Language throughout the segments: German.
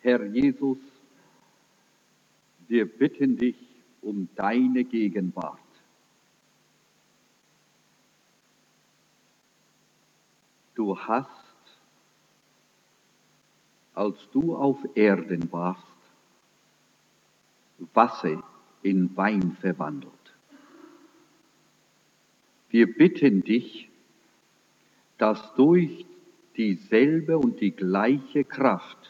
Herr Jesus, wir bitten dich um deine Gegenwart. Du hast, als du auf Erden warst, Wasser in Wein verwandelt. Wir bitten dich, dass durch dieselbe und die gleiche Kraft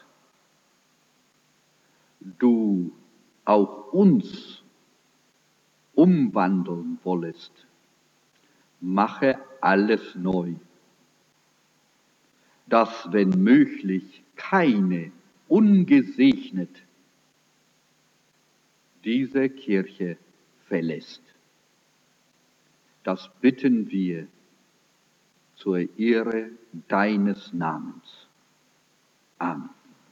du auch uns umwandeln wollest. Mache alles neu, dass, wenn möglich, keine ungesegnet diese Kirche verlässt. Das bitten wir zur Ehre deines Namens. Amen.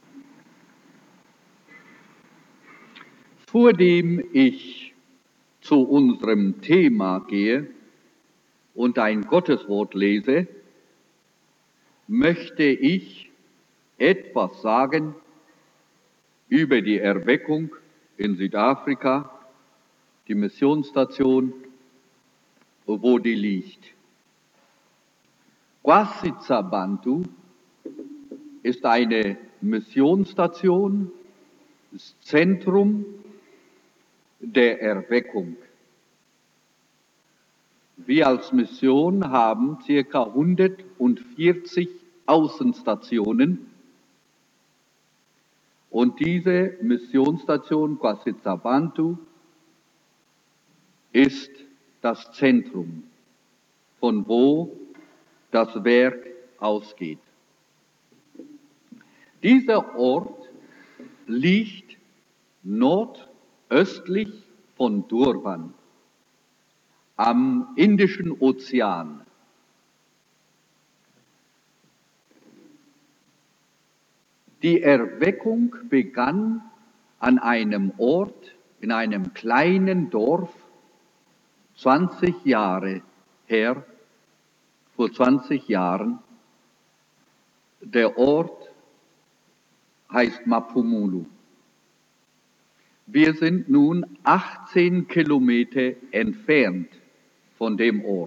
Vordem ich zu unserem Thema gehe und ein Gotteswort lese, möchte ich etwas sagen über die Erweckung in Südafrika, die Missionsstation, wo die liegt. KwaZiza-Bantu ist eine Missionsstation, das Zentrum der Erweckung. Wir als Mission haben ca. 140 Außenstationen und diese Missionsstation KwaZiza-Bantu ist das Zentrum, von wo das Werk ausgeht. Dieser Ort liegt nordöstlich von Durban am Indischen Ozean. Die Erweckung begann an einem Ort, in einem kleinen Dorf, 20 Jahre her, vor 20 Jahren. Der Ort heißt Maphumulo. Wir sind nun 18 Kilometer entfernt von dem Ort.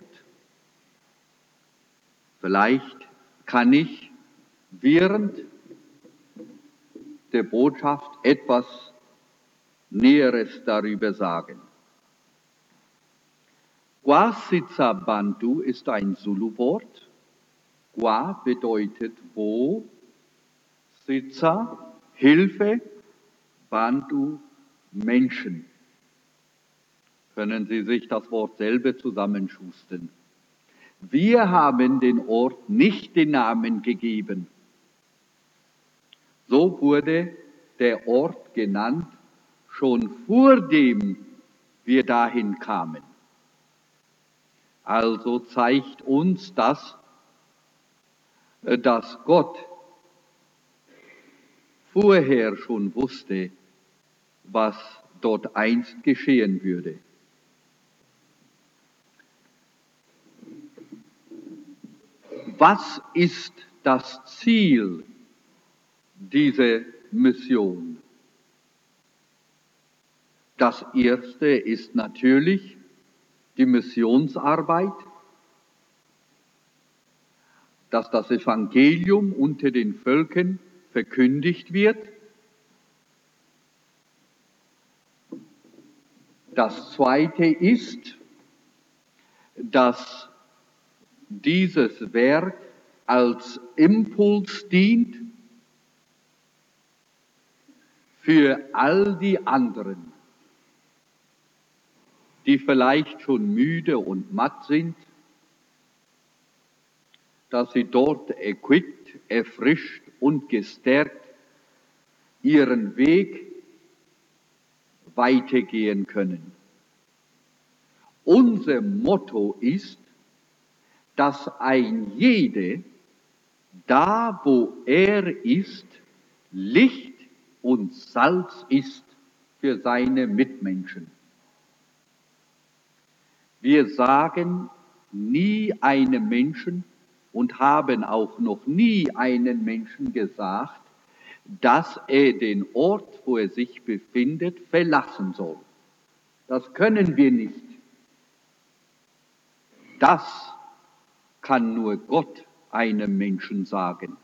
Vielleicht kann ich während der Botschaft etwas Näheres darüber sagen. KwaZiza-Bantu ist ein Zulu-Wort. Kwa bedeutet wo, Ziza, Hilfe, Bantu, Menschen. Können Sie sich das Wort selber zusammenschustern? Wir haben den Ort nicht den Namen gegeben. So wurde der Ort genannt, schon vordem wir dahin kamen. Also zeigt uns das, dass Gott vorher schon wusste, was dort einst geschehen würde. Was ist das Ziel dieser Mission? Das erste ist natürlich die Missionsarbeit, dass das Evangelium unter den Völkern verkündigt wird. Das zweite ist, dass dieses Werk als Impuls dient für all die anderen, die vielleicht schon müde und matt sind, dass sie dort erquickt, erfrischt und gestärkt ihren Weg weitergehen können. Unser Motto ist, dass ein jeder, da wo er ist, Licht und Salz ist für seine Mitmenschen. Wir sagen nie einem Menschen und haben auch noch nie einen Menschen gesagt, dass er den Ort, wo er sich befindet, verlassen soll. Das können wir nicht. Das kann nur Gott einem Menschen sagen.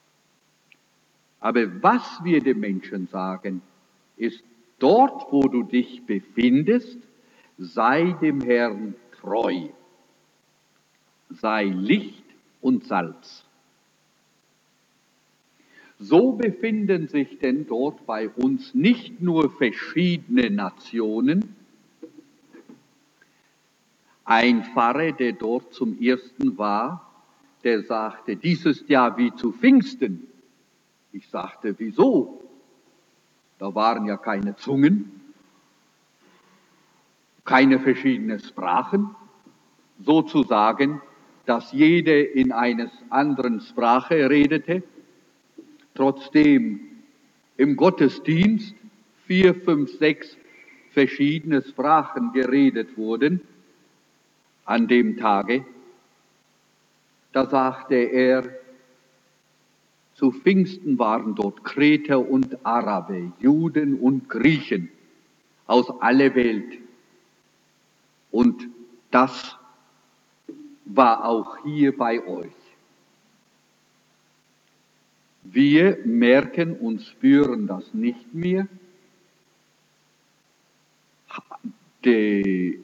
Aber was wir dem Menschen sagen, ist, dort, wo du dich befindest, sei dem Herrn treu, sei Licht und Salz. So befinden sich denn dort bei uns nicht nur verschiedene Nationen. Ein Pfarrer, der dort zum ersten war, der sagte, dies ist ja wie zu Pfingsten. Ich sagte, wieso? Da waren ja keine Zungen, keine verschiedenen Sprachen, sozusagen, dass jeder in einer anderen Sprache redete. Trotzdem im Gottesdienst 4, 5, 6 verschiedene Sprachen geredet wurden an dem Tage, da sagte er, zu Pfingsten waren dort Kreter und Araber, Juden und Griechen aus aller Welt. Und das war auch hier bei euch. Wir merken und spüren das nicht mehr. Die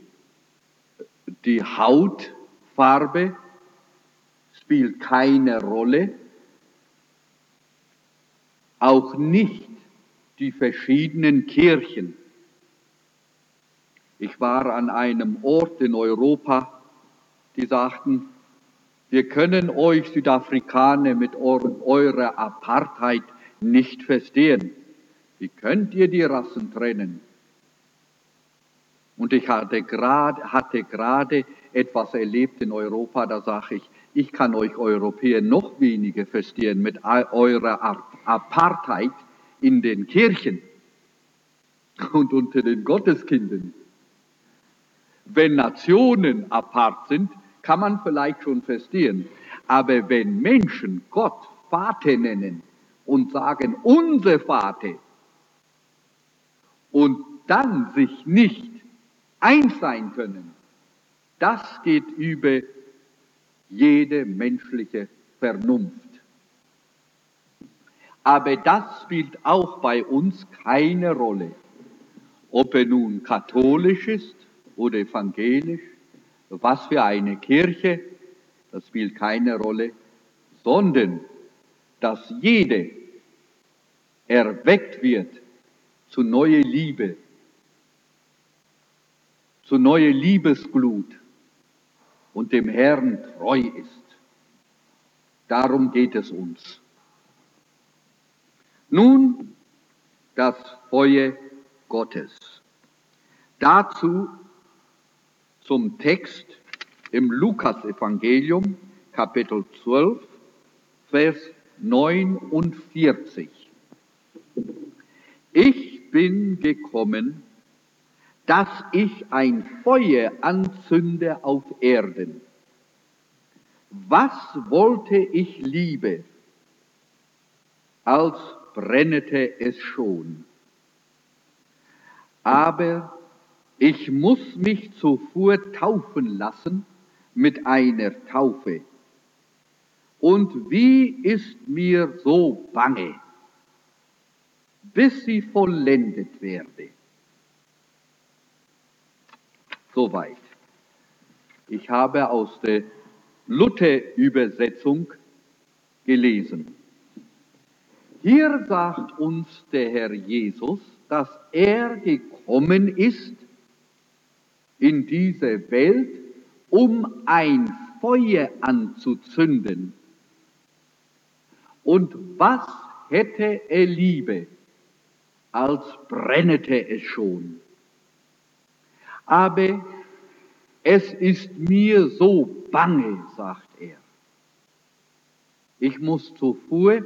Hautfarbe spielt keine Rolle, auch nicht die verschiedenen Kirchen. Ich war an einem Ort in Europa, die sagten, wir können euch Südafrikaner mit eurer Apartheid nicht verstehen. Wie könnt ihr die Rassen trennen? Und ich hatte gerade etwas erlebt in Europa, da sage ich kann euch Europäer noch weniger verstehen mit eurer Apartheid in den Kirchen und unter den Gotteskindern. Wenn Nationen apart sind, kann man vielleicht schon verstehen. Aber wenn Menschen Gott Vater nennen und sagen, unser Vater, und dann sich nicht eins sein können, das geht über jede menschliche Vernunft. Aber das spielt auch bei uns keine Rolle, ob er nun katholisch ist oder evangelisch, was für eine Kirche, das spielt keine Rolle, sondern dass jeder erweckt wird zu neuer Liebe, zu neuer Liebesglut und dem Herrn treu ist. Darum geht es uns. Nun das Feuer Gottes. Dazu zum Text im Lukas-Evangelium, Kapitel 12, Vers 49. Ich bin gekommen, dass ich ein Feuer anzünde auf Erden. Was wollte ich lieber, als brennete es schon? Aber ich muss mich zuvor taufen lassen mit einer Taufe. Und wie ist mir so bange, bis sie vollendet werde. Soweit. Ich habe aus der Luther-Übersetzung gelesen. Hier sagt uns der Herr Jesus, dass er gekommen ist in diese Welt, um ein Feuer anzuzünden. Und was hätte er lieber, als brennete es schon? Aber es ist mir so bange, sagt er. Ich muss zuvor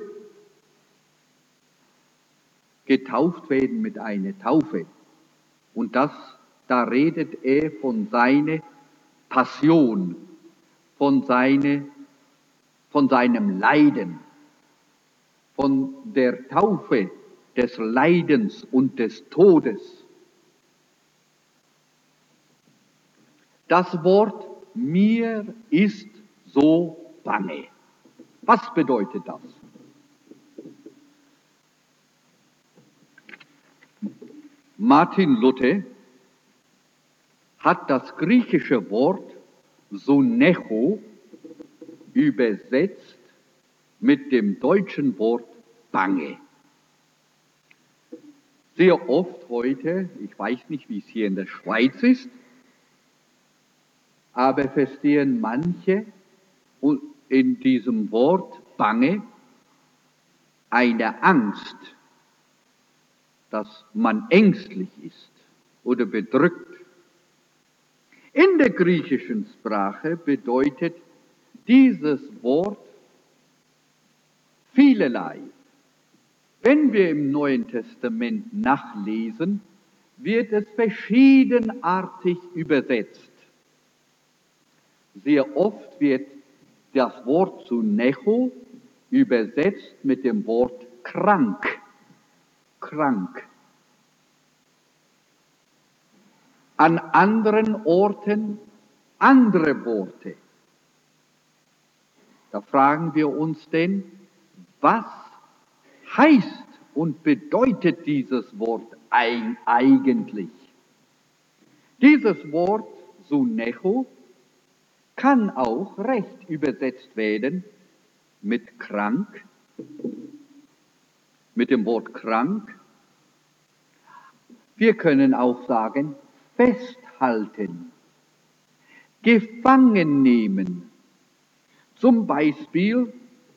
getauft werden mit einer Taufe. Und da redet er von seiner Passion, von seinem Leiden. von der Taufe, des Leidens und des Todes. Das Wort mir ist so bange. Was bedeutet das? Martin Luther hat das griechische Wort Sunecho übersetzt mit dem deutschen Wort bange. Sehr oft heute, ich weiß nicht, wie es hier in der Schweiz ist, aber verstehen manche in diesem Wort bange eine Angst, dass man ängstlich ist oder bedrückt. In der griechischen Sprache bedeutet dieses Wort vielerlei. Wenn wir im Neuen Testament nachlesen, wird es verschiedenartig übersetzt. Sehr oft wird das Wort Sunecho übersetzt mit dem Wort krank. Krank. An anderen Orten andere Worte. Da fragen wir uns denn, was heißt und bedeutet dieses Wort eigentlich? Dieses Wort Sunecho kann auch recht übersetzt werden mit krank, mit dem Wort krank. Wir können auch sagen, festhalten, gefangen nehmen. Zum Beispiel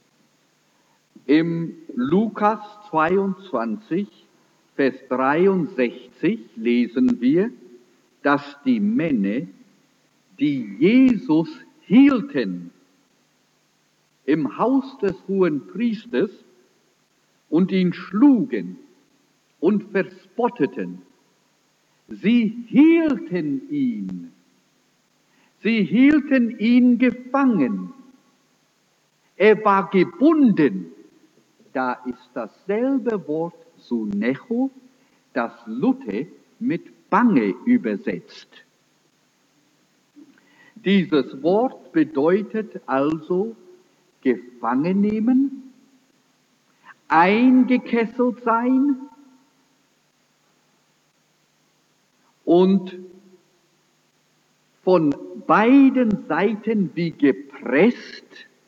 im Lukas 22, Vers 63 lesen wir, dass die Männer, die Jesus hielten im Haus des Hohenpriesters und ihn schlugen und verspotteten, sie hielten ihn gefangen. Er war gebunden. Da ist dasselbe Wort Sunecho, das Luther mit bange übersetzt. Dieses Wort bedeutet also gefangen nehmen, eingekesselt sein und von beiden Seiten wie gepresst.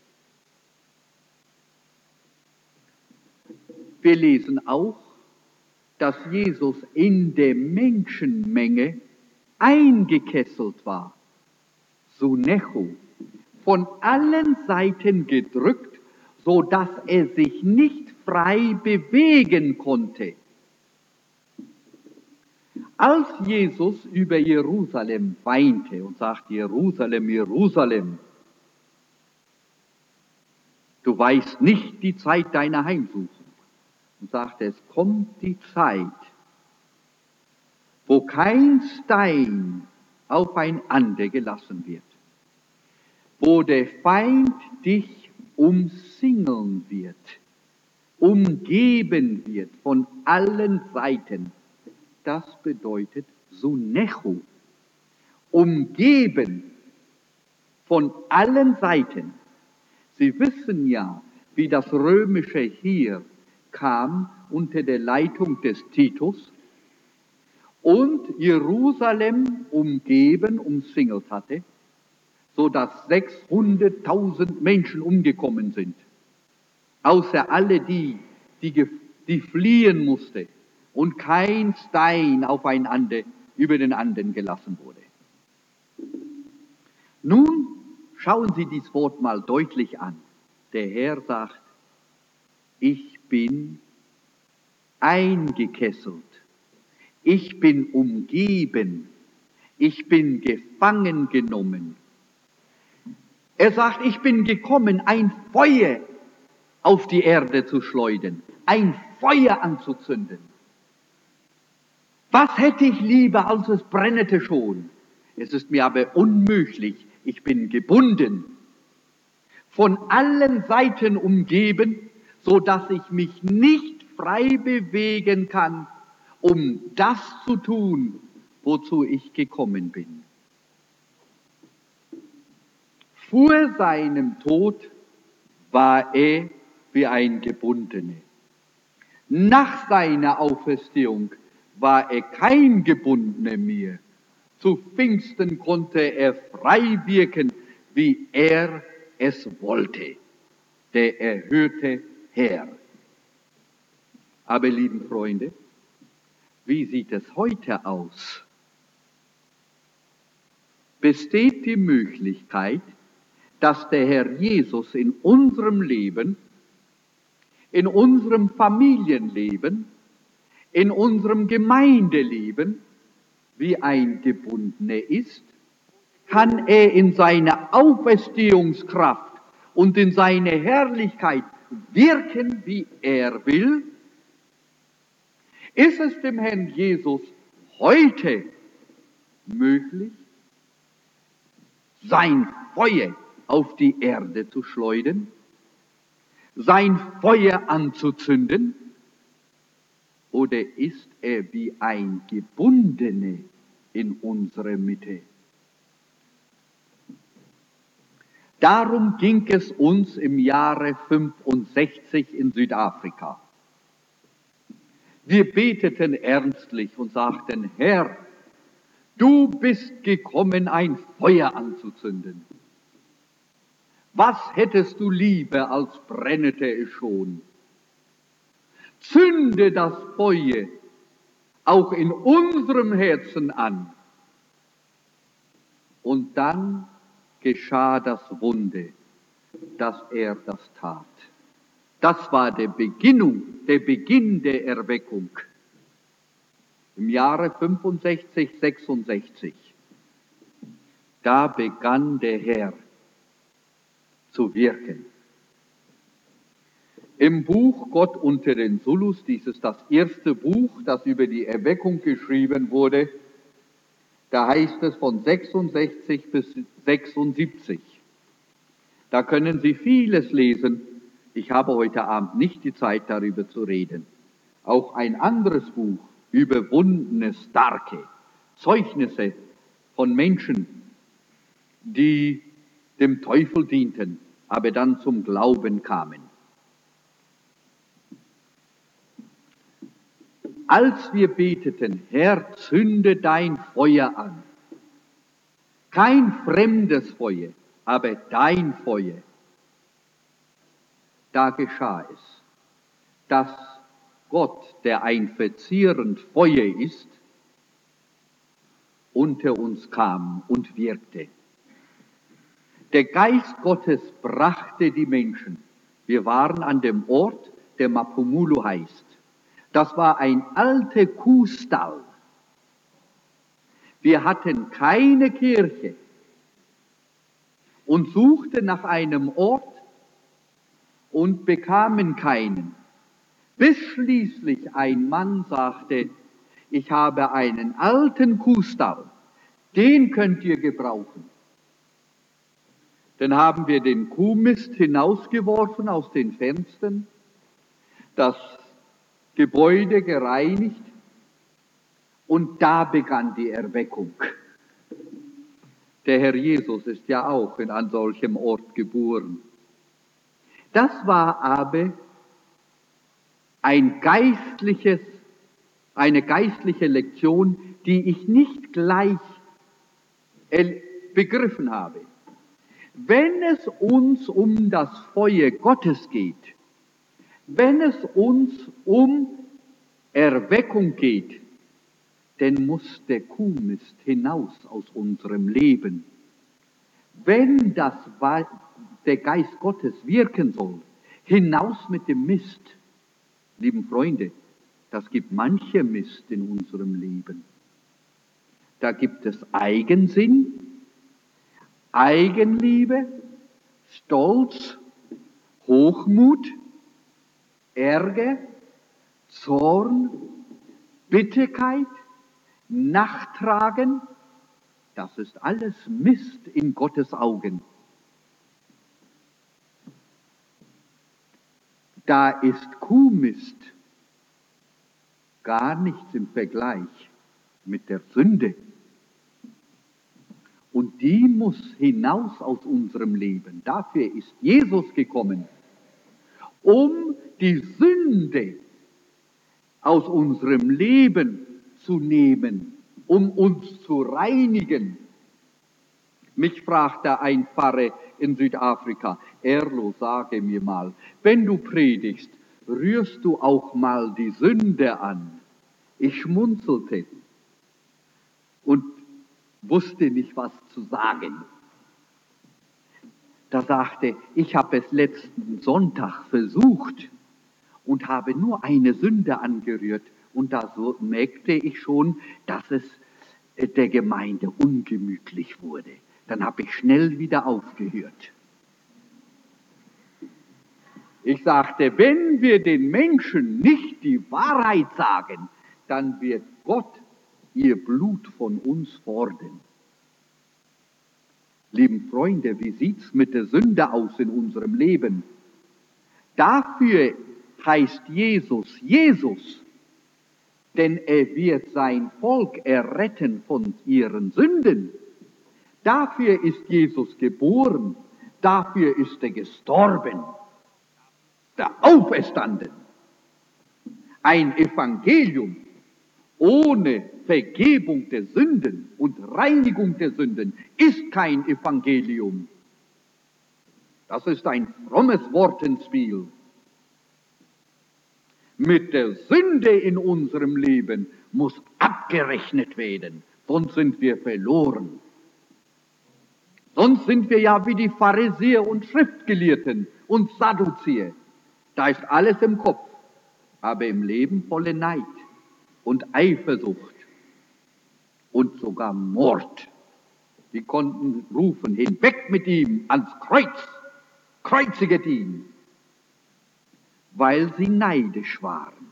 Wir lesen auch, dass Jesus in der Menschenmenge eingekesselt war. Sunecho, von allen Seiten gedrückt, so dass er sich nicht frei bewegen konnte. Als Jesus über Jerusalem weinte und sagte, Jerusalem, Jerusalem, du weißt nicht die Zeit deiner Heimsuchung. Und sagte, es kommt die Zeit, wo kein Stein aufeinander gelassen wird, wo der Feind dich umsingeln wird, umgeben wird von allen Seiten. Das bedeutet Sunecho, umgeben von allen Seiten. Sie wissen ja, wie das römische Heer kam unter der Leitung des Titus und Jerusalem umsingelt hatte, sodass 600.000 Menschen umgekommen sind, außer alle die fliehen mussten und kein Stein über den anderen gelassen wurde. Nun schauen Sie dieses Wort mal deutlich an. Der Herr sagt, ich bin eingekesselt, ich bin umgeben, ich bin gefangen genommen. Er sagt, ich bin gekommen, ein Feuer auf die Erde zu schleudern, ein Feuer anzuzünden. Was hätte ich lieber, als es brennete schon? Es ist mir aber unmöglich, ich bin gebunden, von allen Seiten umgeben, so dass ich mich nicht frei bewegen kann, um das zu tun, wozu ich gekommen bin. Vor seinem Tod war er wie ein Gebundener. Nach seiner Auferstehung war er kein Gebundener mehr. Zu Pfingsten konnte er frei wirken, wie er es wollte, der erhörte Herr. Aber, lieben Freunde, wie sieht es heute aus? Besteht die Möglichkeit, dass der Herr Jesus in unserem Leben, in unserem Familienleben, in unserem Gemeindeleben wie ein Gebundener ist? Kann er in seiner Auferstehungskraft und in seiner Herrlichkeit wirken, wie er will? Ist es dem Herrn Jesus heute möglich, sein Feuer auf die Erde zu schleudern, sein Feuer anzuzünden? Oder ist er wie ein Gebundener in unserer Mitte? Darum ging es uns im Jahre 65 in Südafrika. Wir beteten ernstlich und sagten: Herr, du bist gekommen, ein Feuer anzuzünden. Was hättest du lieber, als brennete es schon? Zünde das Feuer auch in unserem Herzen an. Und dann geschah das Wunder, dass er das tat. Das war der Beginn der Erweckung. Im Jahre 65, 66. Da begann der Herr zu wirken. Im Buch Gott unter den Zulus, dies ist das erste Buch, das über die Erweckung geschrieben wurde, da heißt es von 66 bis 76. Da können Sie vieles lesen. Ich habe heute Abend nicht die Zeit, darüber zu reden. Auch ein anderes Buch, Überwundene Starke, Zeugnisse von Menschen, die dem Teufel dienten, aber dann zum Glauben kamen. Als wir beteten, Herr, zünde dein Feuer an, kein fremdes Feuer, aber dein Feuer, da geschah es, dass Gott, der ein verzehrend Feuer ist, unter uns kam und wirkte. Der Geist Gottes brachte die Menschen. Wir waren an dem Ort, der Mapumulo heißt. Das war ein alter Kuhstall. Wir hatten keine Kirche und suchten nach einem Ort und bekamen keinen. Bis schließlich ein Mann sagte, ich habe einen alten Kuhstall, den könnt ihr gebrauchen. Dann haben wir den Kuhmist hinausgeworfen aus den Fenstern, das Gebäude gereinigt und da begann die Erweckung. Der Herr Jesus ist ja auch an solchem Ort geboren. Das war aber eine geistliche Lektion, die ich nicht gleich begriffen habe. Wenn es uns um das Feuer Gottes geht, wenn es uns um Erweckung geht, dann muss der Kuhmist hinaus aus unserem Leben. Wenn der Geist Gottes wirken soll, hinaus mit dem Mist. Lieben Freunde, das gibt manche Mist in unserem Leben. Da gibt es Eigensinn, Eigenliebe, Stolz, Hochmut, Ärger, Zorn, Bitterkeit, Nachtragen. Das ist alles Mist in Gottes Augen. Da ist Kuhmist gar nichts im Vergleich mit der Sünde. Und die muss hinaus aus unserem Leben. Dafür ist Jesus gekommen, um die Sünde aus unserem Leben zu nehmen, um uns zu reinigen. Mich fragte ein Pfarrer in Südafrika: Erlo, sage mir mal, wenn du predigst, rührst du auch mal die Sünde an? Ich schmunzelte und wusste nicht, was zu sagen. Da sagte, ich habe es letzten Sonntag versucht und habe nur eine Sünde angerührt. Und da so merkte ich schon, dass es der Gemeinde ungemütlich wurde. Dann habe ich schnell wieder aufgehört. Ich sagte, wenn wir den Menschen nicht die Wahrheit sagen, dann wird Gott ihr Blut von uns fordern. Lieben Freunde, wie sieht's mit der Sünde aus in unserem Leben? Dafür heißt Jesus Jesus, denn er wird sein Volk erretten von ihren Sünden. Dafür ist Jesus geboren, dafür ist er gestorben, der auferstanden. Ein Evangelium ohne Vergebung der Sünden und Reinigung der Sünden ist kein Evangelium. Das ist ein frommes Wortenspiel. Mit der Sünde in unserem Leben muss abgerechnet werden, sonst sind wir verloren. Sonst sind wir ja wie die Pharisäer und Schriftgelehrten und Sadduzier. Da ist alles im Kopf, aber im Leben volle Neid und Eifersucht und sogar Mord. Die konnten rufen, hinweg mit ihm ans Kreuz, kreuziget ihn, weil sie neidisch waren.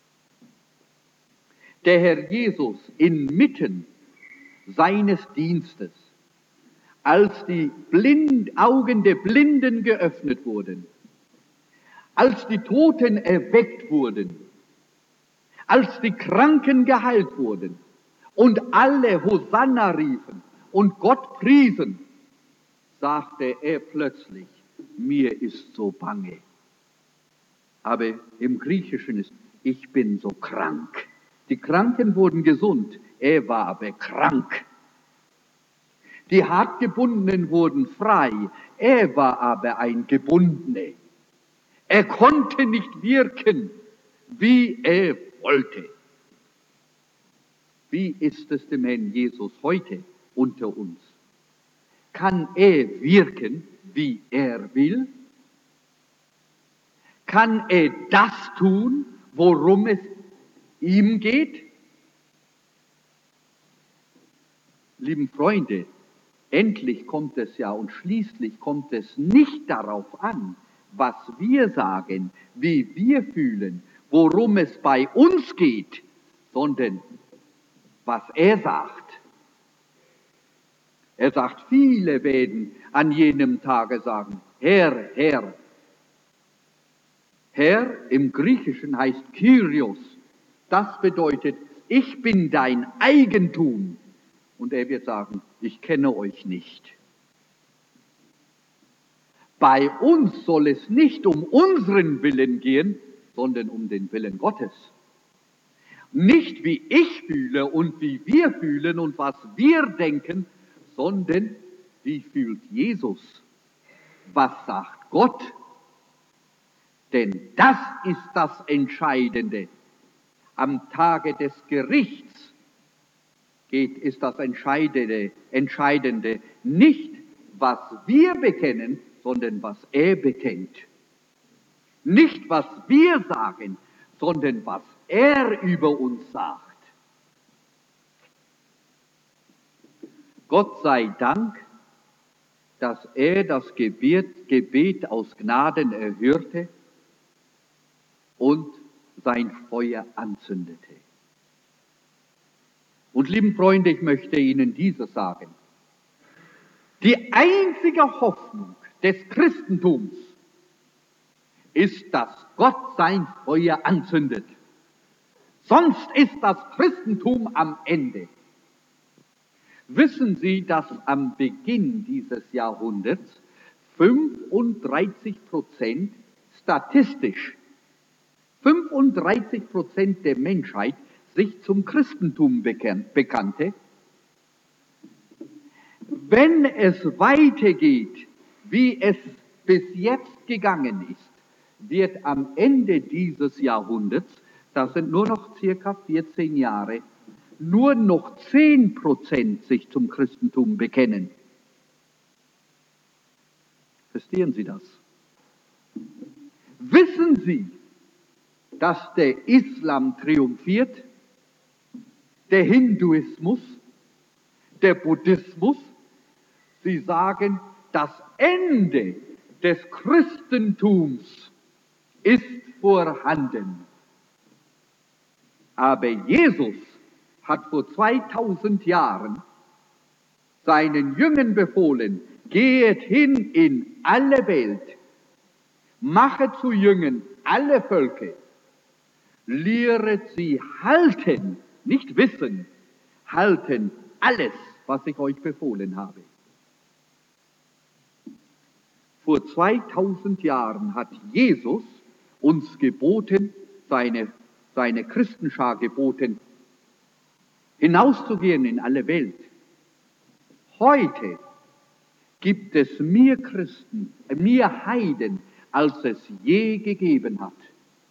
Der Herr Jesus inmitten seines Dienstes, als die Augen der Blinden geöffnet wurden, als die Toten erweckt wurden, als die Kranken geheilt wurden und alle Hosanna riefen und Gott priesen, sagte er plötzlich, mir ist so bange. Aber im Griechischen ist, ich bin so krank. Die Kranken wurden gesund, er war aber krank. Die Hartgebundenen wurden frei, er war aber ein Gebundener. Er konnte nicht wirken, wie er wollte. Wie ist es dem Herrn Jesus heute unter uns? Kann er wirken, wie er will? Kann er das tun, worum es ihm geht? Lieben Freunde, endlich kommt es ja und schließlich kommt es nicht darauf an, was wir sagen, wie wir fühlen, worum es bei uns geht, sondern was er sagt. Er sagt, viele werden an jenem Tage sagen, Herr, Herr. Herr im Griechischen heißt Kyrios. Das bedeutet, ich bin dein Eigentum. Und er wird sagen, ich kenne euch nicht. Bei uns soll es nicht um unseren Willen gehen, sondern um den Willen Gottes. Nicht wie ich fühle und wie wir fühlen und was wir denken, sondern wie fühlt Jesus? Was sagt Gott? Denn das ist das Entscheidende. Am Tage des Gerichts ist das Entscheidende nicht, was wir bekennen, sondern was er bekennt. Nicht, was wir sagen, sondern was er über uns sagt. Gott sei Dank, dass er das Gebet aus Gnaden erhörte und sein Feuer anzündete. Und lieben Freunde, ich möchte Ihnen dieses sagen. Die einzige Hoffnung des Christentums, ist, dass Gott sein Feuer anzündet. Sonst ist das Christentum am Ende. Wissen Sie, dass am Beginn dieses Jahrhunderts 35% statistisch 35% der Menschheit sich zum Christentum bekannte? Wenn es weitergeht, wie es bis jetzt gegangen ist, wird am Ende dieses Jahrhunderts, das sind nur noch circa 14 Jahre, nur noch 10% sich zum Christentum bekennen. Verstehen Sie das? Wissen Sie, dass der Islam triumphiert, der Hinduismus, der Buddhismus? Sie sagen, das Ende des Christentums ist vorhanden. Aber Jesus hat vor 2000 Jahren seinen Jüngern befohlen, geht hin in alle Welt, mache zu Jüngern alle Völker, lehret sie halten, nicht wissen, halten alles, was ich euch befohlen habe. Vor 2000 Jahren hat Jesus uns geboten, seine Christenschar geboten, hinauszugehen in alle Welt. Heute gibt es mehr Christen, mehr Heiden, als es je gegeben hat.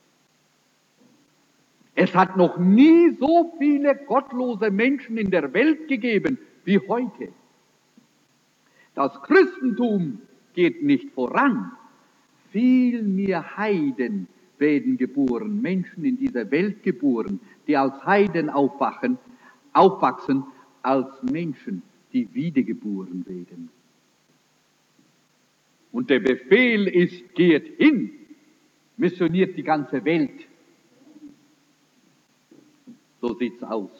Es hat noch nie so viele gottlose Menschen in der Welt gegeben wie heute. Das Christentum geht nicht voran. Viel mehr Heiden werden geboren, Menschen in dieser Welt geboren, die als Heiden aufwachsen, als Menschen, die wiedergeboren werden. Und der Befehl ist, geht hin, missioniert die ganze Welt. So sieht's aus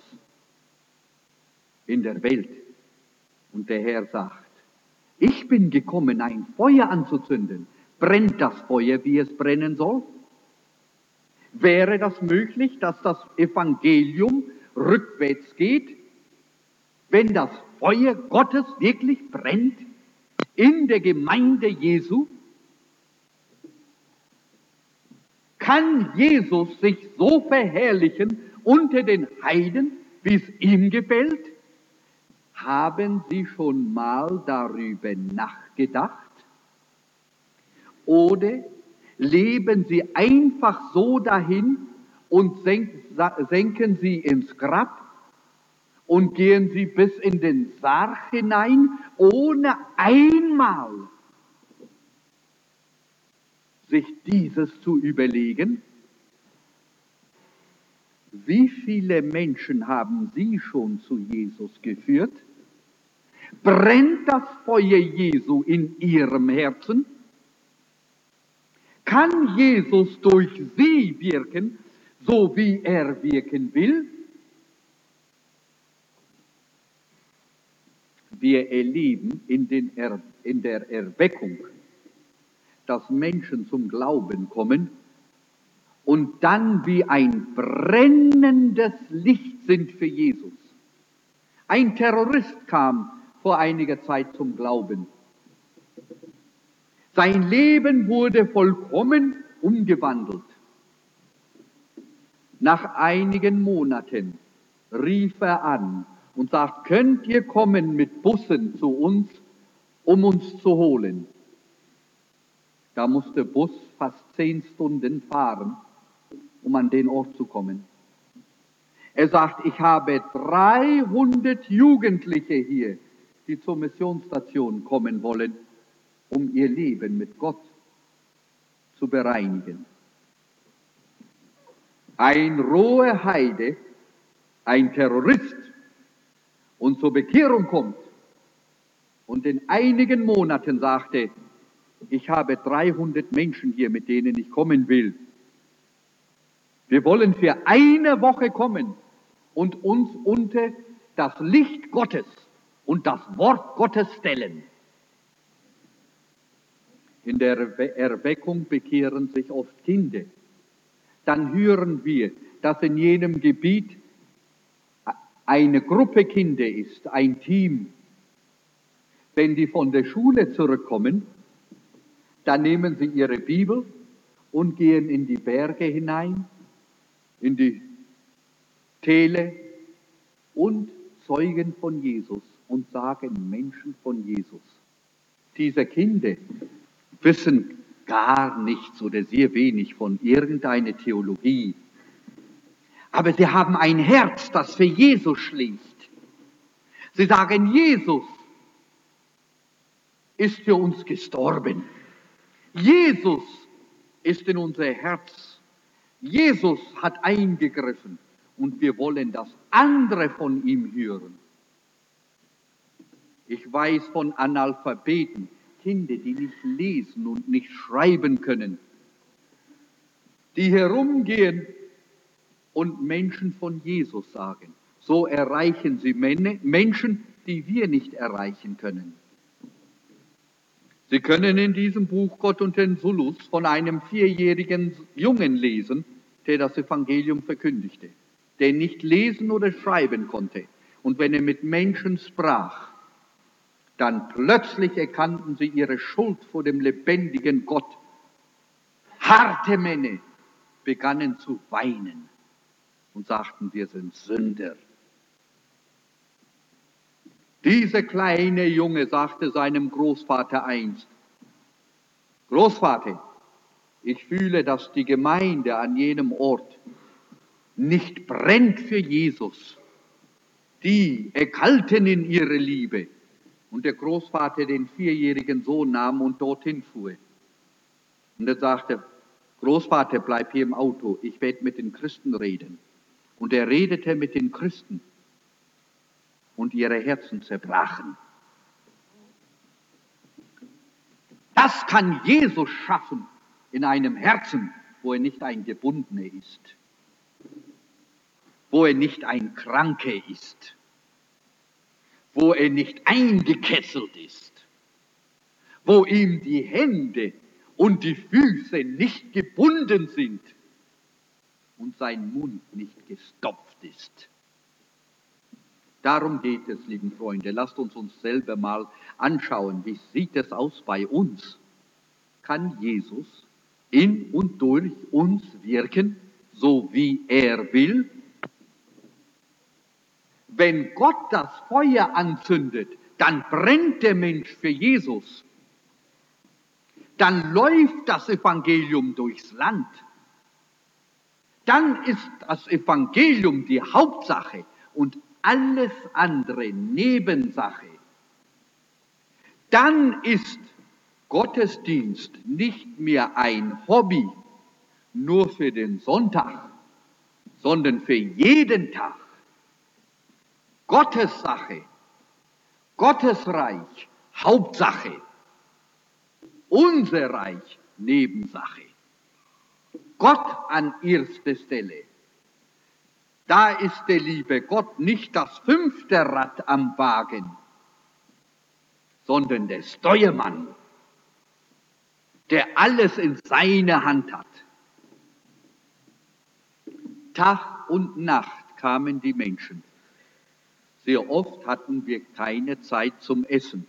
in der Welt. Und der Herr sagt, ich bin gekommen, ein Feuer anzuzünden. Brennt das Feuer, wie es brennen soll? Wäre das möglich, dass das Evangelium rückwärts geht, wenn das Feuer Gottes wirklich brennt in der Gemeinde Jesu? Kann Jesus sich so verherrlichen unter den Heiden, wie es ihm gefällt? Haben Sie schon mal darüber nachgedacht? Oder leben Sie einfach so dahin und senken Sie ins Grab und gehen Sie bis in den Sarg hinein, ohne einmal sich dieses zu überlegen? Wie viele Menschen haben Sie schon zu Jesus geführt? Brennt das Feuer Jesu in Ihrem Herzen? Kann Jesus durch Sie wirken, so wie er wirken will? Wir erleben in der Erweckung, dass Menschen zum Glauben kommen und dann wie ein brennendes Licht sind für Jesus. Ein Terrorist kam vor einiger Zeit zum Glauben. Sein Leben wurde vollkommen umgewandelt. Nach einigen Monaten rief er an und sagt, könnt ihr kommen mit Bussen zu uns, um uns zu holen? Da musste der Bus fast 10 Stunden fahren, um an den Ort zu kommen. Er sagt, ich habe 300 Jugendliche hier, die zur Missionsstation kommen wollen, um ihr Leben mit Gott zu bereinigen. Ein roher Heide, ein Terrorist, und zur Bekehrung kommt und in einigen Monaten sagte, ich habe 300 Menschen hier, mit denen ich kommen will. Wir wollen für eine Woche kommen und uns unter das Licht Gottes und das Wort Gottes stellen. In der Erweckung bekehren sich oft Kinder. Dann hören wir, dass in jenem Gebiet eine Gruppe Kinder ist, ein Team. Wenn die von der Schule zurückkommen, dann nehmen sie ihre Bibel und gehen in die Berge hinein, in die Täler und zeugen von Jesus und sagen Menschen von Jesus. Diese Kinder wissen gar nichts oder sehr wenig von irgendeiner Theologie. Aber sie haben ein Herz, das für Jesus schlägt. Sie sagen, Jesus ist für uns gestorben. Jesus ist in unser Herz. Jesus hat eingegriffen und wir wollen das andere von ihm hören. Ich weiß von Analphabeten, Kinder, die nicht lesen und nicht schreiben können, die herumgehen und Menschen von Jesus sagen. So erreichen sie Menschen, die wir nicht erreichen können. Sie können in diesem Buch Gott und den Zulus von einem 4-jährigen Jungen lesen, der das Evangelium verkündigte, der nicht lesen oder schreiben konnte. Und wenn er mit Menschen sprach, dann plötzlich erkannten sie ihre Schuld vor dem lebendigen Gott. Harte Männer begannen zu weinen und sagten, wir sind Sünder. Dieser kleine Junge sagte seinem Großvater einst, Großvater, ich fühle, dass die Gemeinde an jenem Ort nicht brennt für Jesus. Die erkalten in ihre Liebe. Und der Großvater den 4-jährigen Sohn nahm und dorthin fuhr. Und er sagte, Großvater, bleib hier im Auto, ich werde mit den Christen reden. Und er redete mit den Christen. Und ihre Herzen zerbrachen. Das kann Jesus schaffen in einem Herzen, wo er nicht ein Gebundener ist, wo er nicht ein Kranker ist, wo er nicht eingekesselt ist, wo ihm die Hände und die Füße nicht gebunden sind und sein Mund nicht gestopft ist. Darum geht es, lieben Freunde. Lasst uns selber mal anschauen, wie sieht es aus bei uns? Kann Jesus in und durch uns wirken, so wie er will? Wenn Gott das Feuer anzündet, dann brennt der Mensch für Jesus. Dann läuft das Evangelium durchs Land. Dann ist das Evangelium die Hauptsache und alles andere Nebensache. Dann ist Gottesdienst nicht mehr ein Hobby, nur für den Sonntag, sondern für jeden Tag. Gottes Sache, Gottes Reich, Hauptsache. Unser Reich, Nebensache. Gott an erster Stelle. Da ist der liebe Gott nicht das 5. Rad am Wagen, sondern der Steuermann, der alles in seiner Hand hat. Tag und Nacht kamen die Menschen. Sehr oft hatten wir keine Zeit zum Essen.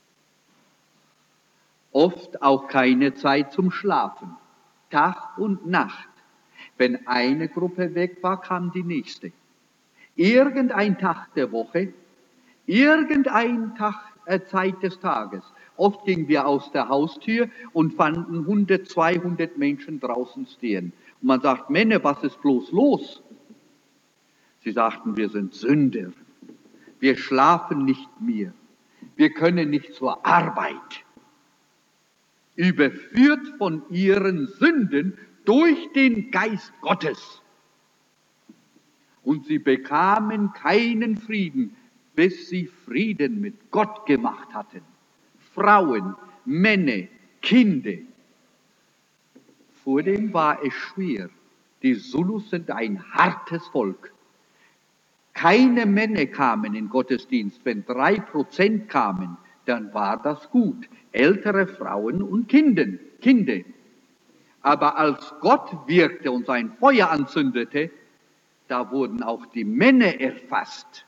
Oft auch keine Zeit zum Schlafen. Tag und Nacht. Wenn eine Gruppe weg war, kam die nächste. Irgendein Tag der Woche, irgendein Zeit des Tages. Oft gingen wir aus der Haustür und fanden 100, 200 Menschen draußen stehen. Und man sagt, Männer, was ist bloß los? Sie sagten, wir sind Sünder. Wir schlafen nicht mehr. Wir können nicht zur Arbeit. Überführt von ihren Sünden durch den Geist Gottes. Und sie bekamen keinen Frieden, bis sie Frieden mit Gott gemacht hatten. Frauen, Männer, Kinder. Vordem war es schwer. Die Zulus sind ein hartes Volk. Keine Männer kamen in Gottesdienst. Wenn 3% kamen, dann war das gut. Ältere Frauen und Kinder. Aber als Gott wirkte und sein Feuer anzündete, da wurden auch die Männer erfasst.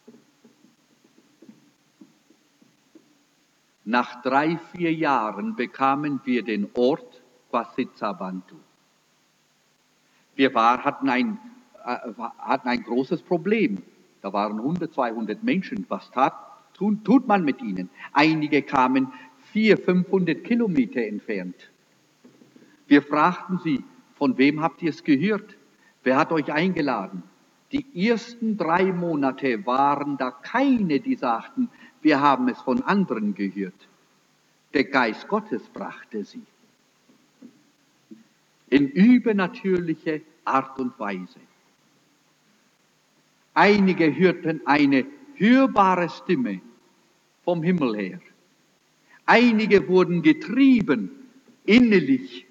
Nach 3, 4 Jahren bekamen wir den Ort Kwasizabantu. Wir hatten ein großes Problem. Da waren 100, 200 Menschen. Was tut man mit ihnen? Einige kamen 400, 500 Kilometer entfernt. Wir fragten sie, von wem habt ihr es gehört? Wer hat euch eingeladen? Die ersten 3 Monate waren da keine, die sagten, wir haben es von anderen gehört. Der Geist Gottes brachte sie. In übernatürliche Art und Weise. Einige hörten eine hörbare Stimme vom Himmel her. Einige wurden getrieben, innerlich.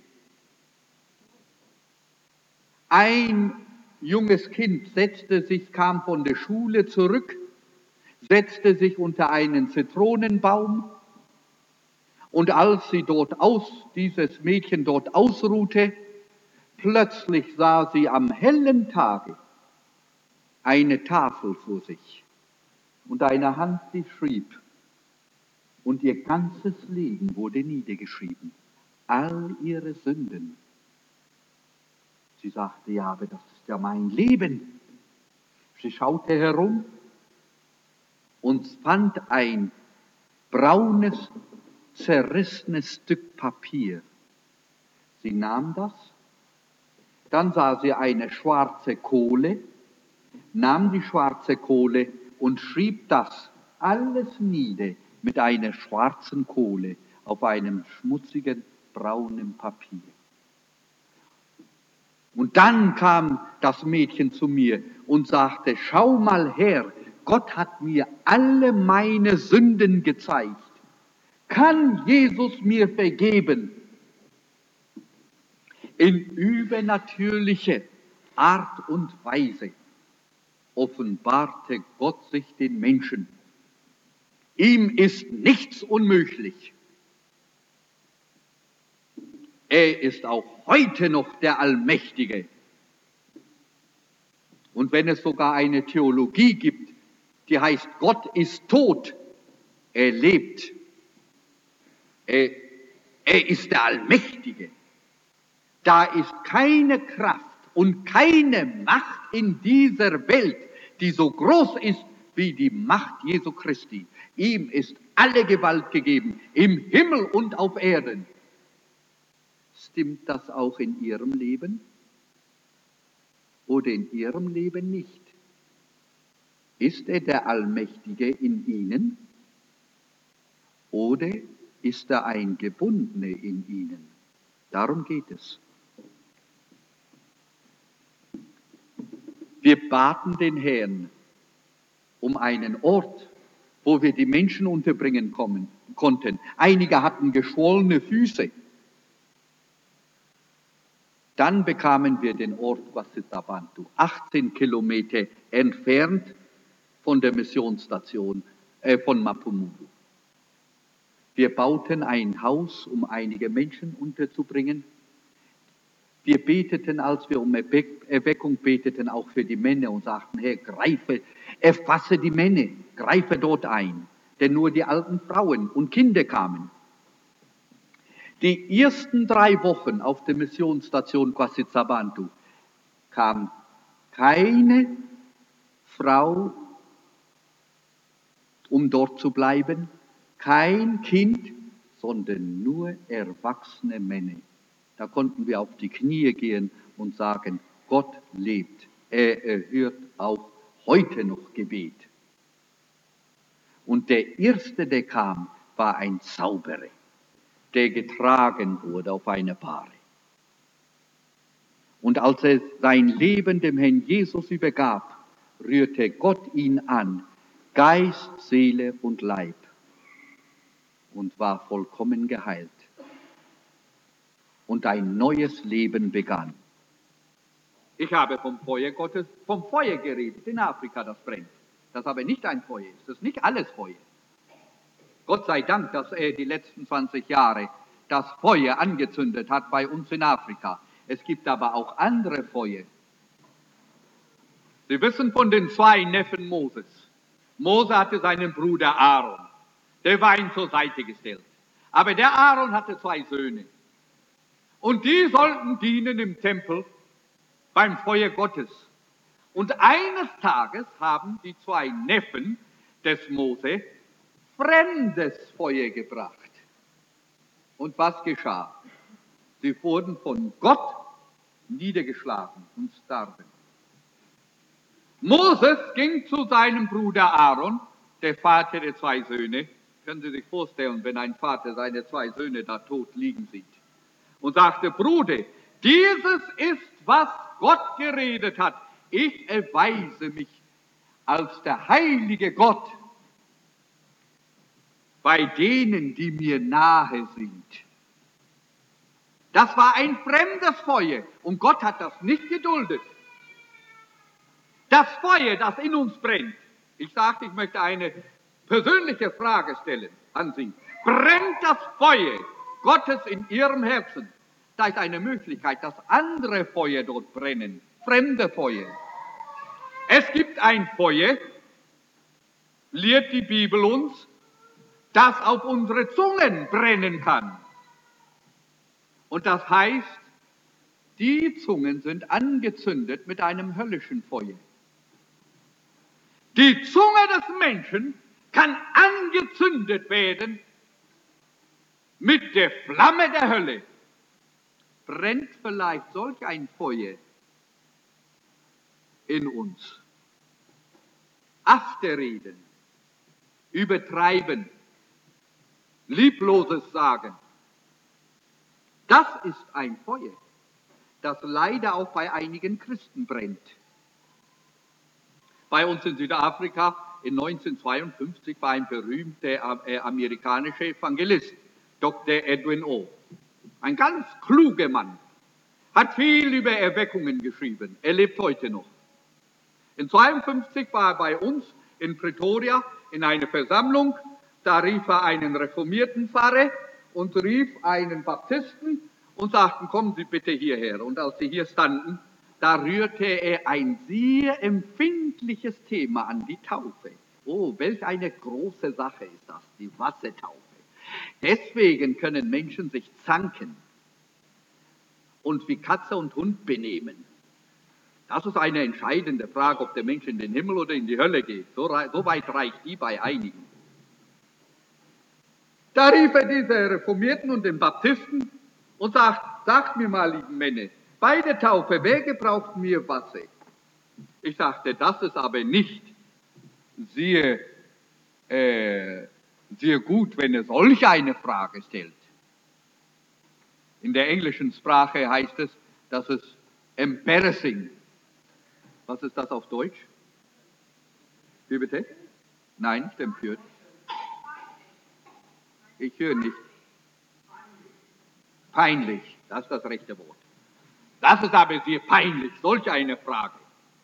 Ein junges Kind kam von der Schule zurück, setzte sich unter einen Zitronenbaum und als dieses Mädchen dort ausruhte, plötzlich sah sie am hellen Tage eine Tafel vor sich und eine Hand, die schrieb. Und ihr ganzes Leben wurde niedergeschrieben. All ihre Sünden. Sie sagte, ja, aber das ist ja mein Leben. Sie schaute herum und fand ein braunes, zerrissenes Stück Papier. Sie nahm das, dann sah sie eine schwarze Kohle, nahm die schwarze Kohle und schrieb das alles nieder mit einer schwarzen Kohle auf einem schmutzigen, braunen Papier. Und dann kam das Mädchen zu mir und sagte, schau mal her, Gott hat mir alle meine Sünden gezeigt. Kann Jesus mir vergeben? In übernatürlicher Art und Weise offenbarte Gott sich den Menschen. Ihm ist nichts unmöglich. Er ist auch heute noch der Allmächtige. Und wenn es sogar eine Theologie gibt, die heißt, Gott ist tot, er lebt. Er ist der Allmächtige. Da ist keine Kraft und keine Macht in dieser Welt, die so groß ist wie die Macht Jesu Christi. Ihm ist alle Gewalt gegeben, im Himmel und auf Erden. Stimmt das auch in Ihrem Leben? Oder in Ihrem Leben nicht? Ist er der Allmächtige in Ihnen? Oder ist er ein Gebundener in Ihnen? Darum geht es. Wir baten den Herrn um einen Ort, wo wir die Menschen unterbringen konnten. Einige hatten geschwollene Füße. Dann bekamen wir den Ort Kwasizabantu, 18 Kilometer entfernt von der Missionsstation von Mapumudu. Wir bauten ein Haus, um einige Menschen unterzubringen. Wir beteten, als wir um Erweckung beteten, auch für die Männer und sagten, Herr, erfasse die Männer, greife dort ein. Denn nur die alten Frauen und Kinder kamen. Die ersten 3 Wochen auf der Missionsstation Kwasizabantu kam keine Frau, um dort zu bleiben, kein Kind, sondern nur erwachsene Männer. Da konnten wir auf die Knie gehen und sagen, Gott lebt. Er erhört auch heute noch Gebet. Und der Erste, der kam, war ein Zauberer, der getragen wurde auf eine Bahre. Und als er sein Leben dem Herrn Jesus übergab, rührte Gott ihn an, Geist, Seele und Leib, und war vollkommen geheilt. Und ein neues Leben begann. Ich habe vom Feuer Gottes, vom Feuer geredet in Afrika, das brennt. Das aber nicht ein Feuer ist, das ist nicht alles Feuer. Gott sei Dank, dass er die letzten 20 Jahre das Feuer angezündet hat bei uns in Afrika. Es gibt aber auch andere Feuer. Sie wissen von den 2 Neffen Moses. Mose hatte seinen Bruder Aaron. Der war ihm zur Seite gestellt. Aber der Aaron hatte 2 Söhne. Und die sollten dienen im Tempel beim Feuer Gottes. Und eines Tages haben die 2 Neffen des Mose fremdes Feuer gebracht. Und was geschah? Sie wurden von Gott niedergeschlagen und starben. Moses ging zu seinem Bruder Aaron, der Vater der 2 Söhne. Können Sie sich vorstellen, wenn ein Vater seine 2 Söhne da tot liegen sieht. Und sagte, Bruder, dieses ist, was Gott geredet hat. Ich erweise mich als der heilige Gott bei denen, die mir nahe sind. Das war ein fremdes Feuer und Gott hat das nicht geduldet. Das Feuer, das in uns brennt. Ich sagte, ich möchte eine persönliche Frage stellen an Sie. Brennt das Feuer Gottes in Ihrem Herzen? Da ist eine Möglichkeit, dass andere Feuer dort brennen, fremde Feuer. Es gibt ein Feuer, lehrt die Bibel uns, das auf unsere Zungen brennen kann. Und das heißt, die Zungen sind angezündet mit einem höllischen Feuer. Die Zunge des Menschen kann angezündet werden mit der Flamme der Hölle. Brennt vielleicht solch ein Feuer in uns? Afterreden, übertreiben, Liebloses sagen. Das ist ein Feuer, das leider auch bei einigen Christen brennt. Bei uns in Südafrika in 1952 war ein berühmter amerikanischer Evangelist, Dr. Edwin O. Ein ganz kluger Mann, hat viel über Erweckungen geschrieben. Er lebt heute noch. In 1952 war er bei uns in Pretoria in einer Versammlung. Da rief er einen reformierten Pfarrer und rief einen Baptisten und sagten, kommen Sie bitte hierher. Und als sie hier standen, da rührte er ein sehr empfindliches Thema an, die Taufe. Oh, welch eine große Sache ist das, die Wassertaufe. Deswegen können Menschen sich zanken und wie Katze und Hund benehmen. Das ist eine entscheidende Frage, ob der Mensch in den Himmel oder in die Hölle geht. So weit reicht die bei einigen. Da rief er diese Reformierten und den Baptisten und sagt mir mal, lieben Männer, bei der Taufe, wer gebraucht mir Wasser? Ich sagte, das ist aber nicht sehr gut, wenn er solch eine Frage stellt. In der englischen Sprache heißt es, das ist embarrassing. Was ist das auf Deutsch? Wie bitte? Nein, nicht empört. Ich höre nicht. Peinlich, das ist das rechte Wort. Das ist aber sehr peinlich, solch eine Frage.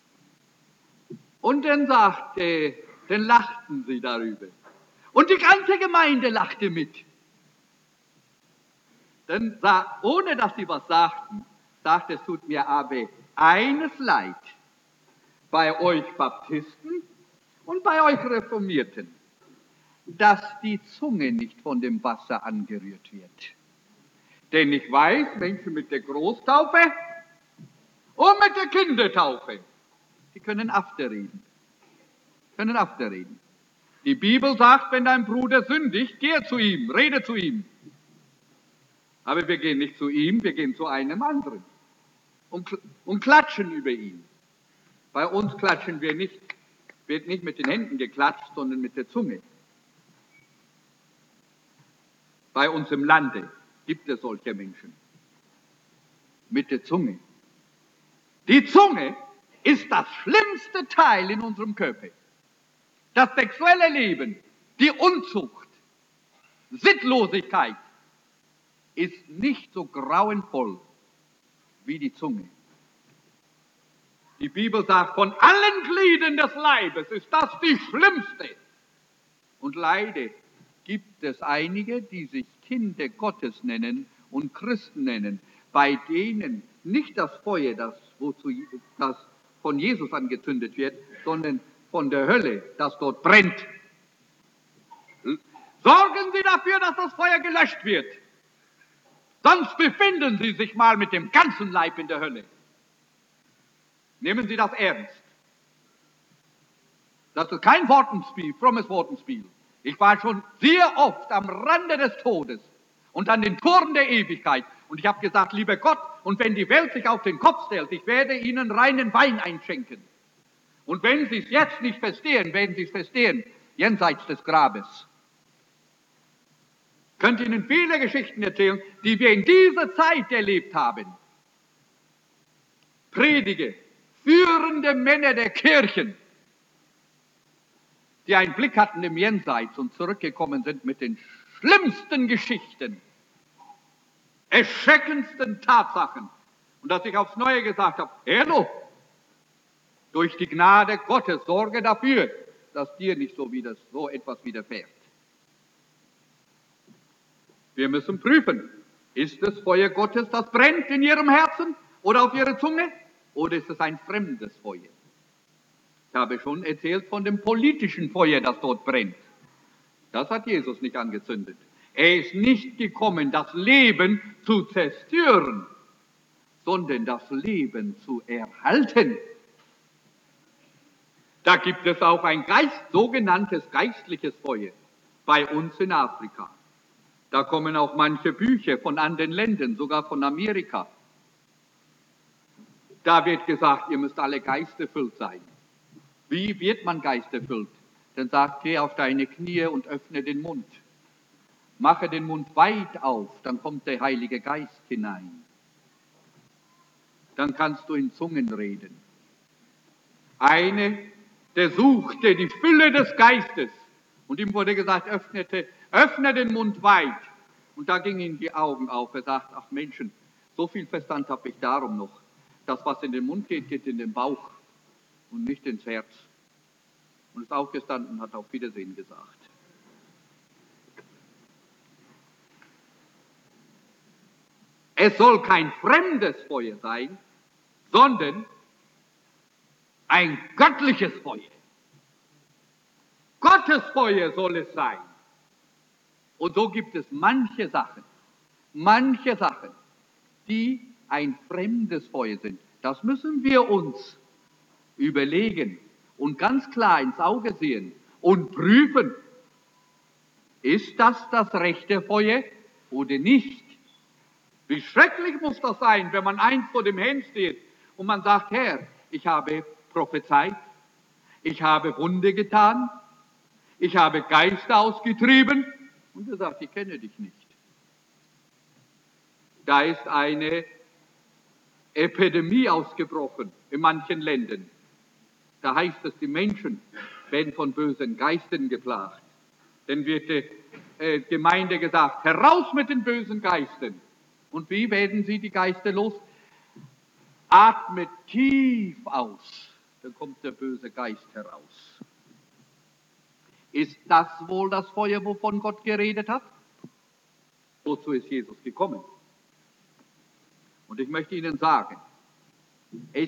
Und dann dann lachten sie darüber. Und die ganze Gemeinde lachte mit. Dann, ohne dass sie was sagten, sagte es tut mir aber eines leid, bei euch Baptisten und bei euch Reformierten, dass die Zunge nicht von dem Wasser angerührt wird. Denn ich weiß, Menschen mit der Großtaufe und mit der Kindertaufe, die können afterreden. Die Bibel sagt, wenn dein Bruder sündigt, geh zu ihm, rede zu ihm. Aber wir gehen nicht zu ihm, wir gehen zu einem anderen und klatschen über ihn. Bei uns klatschen wir nicht, wird nicht mit den Händen geklatscht, sondern mit der Zunge. Bei uns im Lande gibt es solche Menschen. Mit der Zunge. Die Zunge ist das schlimmste Teil in unserem Körper. Das sexuelle Leben, die Unzucht, Sittlosigkeit ist nicht so grauenvoll wie die Zunge. Die Bibel sagt, von allen Gliedern des Leibes ist das die schlimmste. Und leider gibt es einige, die sich Kinder Gottes nennen und Christen nennen, bei denen nicht das Feuer, das von Jesus angezündet wird, sondern von der Hölle, das dort brennt. Sorgen Sie dafür, dass das Feuer gelöscht wird. Sonst befinden Sie sich mal mit dem ganzen Leib in der Hölle. Nehmen Sie das ernst. Das ist kein Wortenspiel, frommes Wortenspiel. Ich war schon sehr oft am Rande des Todes und an den Toren der Ewigkeit. Und ich habe gesagt, lieber Gott, und wenn die Welt sich auf den Kopf stellt, ich werde ihnen reinen Wein einschenken. Und wenn sie es jetzt nicht verstehen, werden sie es verstehen, jenseits des Grabes. Ich könnte Ihnen viele Geschichten erzählen, die wir in dieser Zeit erlebt haben. Prediger, führende Männer der Kirchen, die einen Blick hatten im Jenseits und zurückgekommen sind mit den schlimmsten Geschichten, erschreckendsten Tatsachen. Und dass ich aufs Neue gesagt habe, Erno, durch die Gnade Gottes sorge dafür, dass dir nicht so etwas widerfährt. Wir müssen prüfen, ist das Feuer Gottes, das brennt in Ihrem Herzen oder auf Ihrer Zunge, oder ist es ein fremdes Feuer? Ich habe schon erzählt von dem politischen Feuer, das dort brennt. Das hat Jesus nicht angezündet. Er ist nicht gekommen, das Leben zu zerstören, sondern das Leben zu erhalten. Da gibt es auch ein sogenanntes geistliches Feuer bei uns in Afrika. Da kommen auch manche Bücher von anderen Ländern, sogar von Amerika. Da wird gesagt, ihr müsst alle geisterfüllt sein. Wie wird man geisterfüllt? Dann sagt, geh auf deine Knie und öffne den Mund. Mache den Mund weit auf, dann kommt der Heilige Geist hinein. Dann kannst du in Zungen reden. Der suchte die Fülle des Geistes und ihm wurde gesagt, öffne den Mund weit. Und da gingen ihm die Augen auf. Er sagt, ach Menschen, so viel Verstand habe ich darum noch. Das, was in den Mund geht, geht in den Bauch und nicht ins Herz. Und ist aufgestanden und hat auf Wiedersehen gesagt. Es soll kein fremdes Feuer sein, sondern ein göttliches Feuer. Gottes Feuer soll es sein. Und so gibt es manche Sachen, die ein fremdes Feuer sind. Das müssen wir uns überlegen und ganz klar ins Auge sehen und prüfen. Ist das rechte Feuer oder nicht? Wie schrecklich muss das sein, wenn man einst vor dem Herrn steht und man sagt, Herr, ich habe prophezeit, ich habe Wunder getan, ich habe Geister ausgetrieben. Und er sagt, ich kenne dich nicht. Da ist eine Epidemie ausgebrochen in manchen Ländern. Da heißt es, die Menschen werden von bösen Geistern geplagt. Dann wird der Gemeinde gesagt, heraus mit den bösen Geistern. Und wie werden sie die Geister los? Atmet tief aus, dann kommt der böse Geist heraus. Ist das wohl das Feuer, wovon Gott geredet hat? Wozu ist Jesus gekommen? Und ich möchte Ihnen sagen, er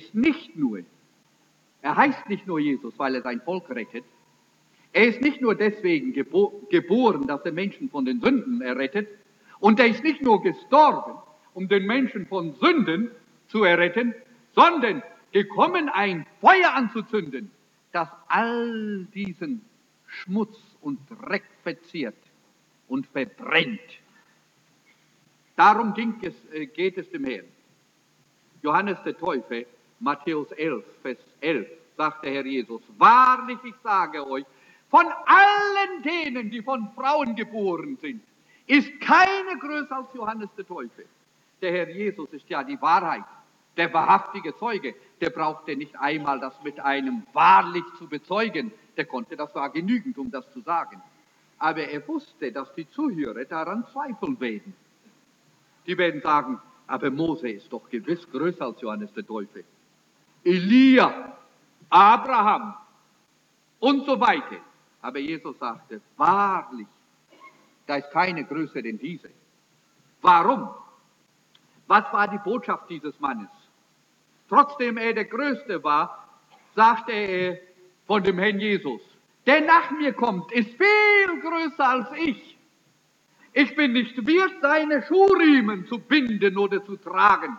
heißt nicht nur Jesus, weil er sein Volk rettet. Er ist nicht nur deswegen geboren, dass er Menschen von den Sünden errettet. Und er ist nicht nur gestorben, um den Menschen von Sünden zu erretten, sondern gekommen, ein Feuer anzuzünden, das all diesen Schmutz und Dreck verzehrt und verbrennt. Darum geht es dem Herrn. Johannes der Täufer, Matthäus 11, Vers 11, sagt der Herr Jesus, wahrlich, ich sage euch, von allen denen, die von Frauen geboren sind, ist keine größer als Johannes der Täufer. Der Herr Jesus ist ja die Wahrheit, der wahrhaftige Zeuge. Der brauchte nicht einmal das mit einem wahrlich zu bezeugen. Der konnte, das war genügend, um das zu sagen. Aber er wusste, dass die Zuhörer daran zweifeln werden. Die werden sagen, aber Mose ist doch gewiss größer als Johannes der Täufer. Elia, Abraham und so weiter. Aber Jesus sagte, wahrlich, Da ist keine größer denn diese. Warum? Was war die Botschaft dieses Mannes? Trotzdem er der Größte war, sagte er von dem Herrn Jesus, der nach mir kommt, ist viel größer als ich. Ich bin nicht wert, seine Schuhriemen zu binden oder zu tragen.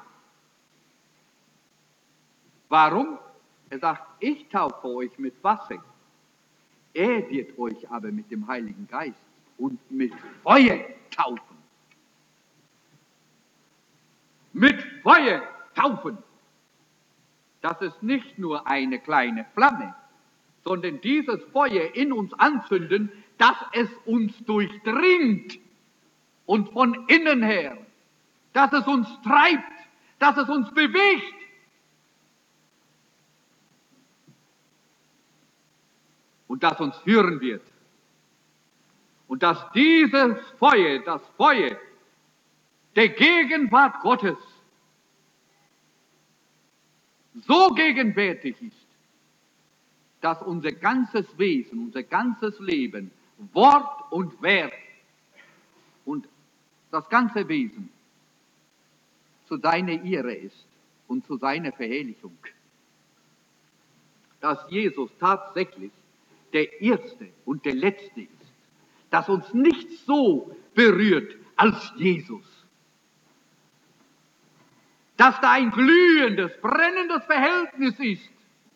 Warum? Er sagt, ich taufe euch mit Wasser. Er wird euch aber mit dem Heiligen Geist und mit Feuer taufen. Mit Feuer taufen. Das ist nicht nur eine kleine Flamme, sondern dieses Feuer in uns anzünden, dass es uns durchdringt und von innen her, dass es uns treibt, dass es uns bewegt. Und das uns führen wird. Und dass dieses Feuer, das Feuer der Gegenwart Gottes, so gegenwärtig ist, dass unser ganzes Wesen, unser ganzes Leben, Wort und Werk und das ganze Wesen zu seiner Ehre ist und zu seiner Verherrlichung. Dass Jesus tatsächlich der Erste und der Letzte ist, dass uns nichts so berührt als Jesus. Dass da ein glühendes, brennendes Verhältnis ist.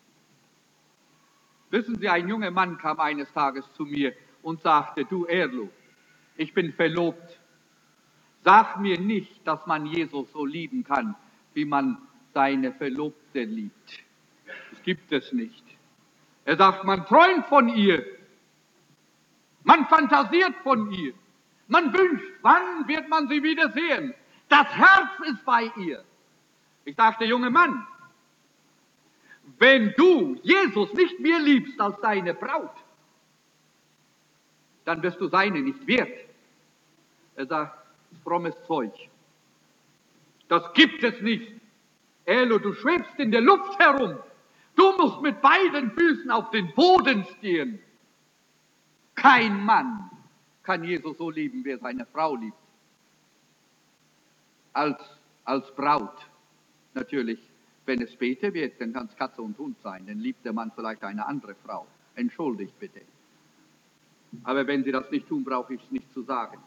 Wissen Sie, ein junger Mann kam eines Tages zu mir und sagte, du Erlo, ich bin verlobt. Sag mir nicht, dass man Jesus so lieben kann, wie man seine Verlobte liebt. Das gibt es nicht. Er sagt, man träumt von ihr. Man fantasiert von ihr. Man wünscht, wann wird man sie wieder sehen? Das Herz ist bei ihr. Ich sagte, junge Mann, wenn du Jesus nicht mehr liebst als deine Braut, dann wirst du seine nicht wert. Er sagt, frommes Zeug. Das gibt es nicht. Erlo, du schwebst in der Luft herum. Du musst mit beiden Füßen auf den Boden stehen. Kein Mann kann Jesus so lieben, wie er seine Frau liebt. Als Braut. Natürlich, wenn es später wird, dann kann es Katze und Hund sein. Dann liebt der Mann vielleicht eine andere Frau. Entschuldigt bitte. Aber wenn Sie das nicht tun, brauche ich es nicht zu sagen.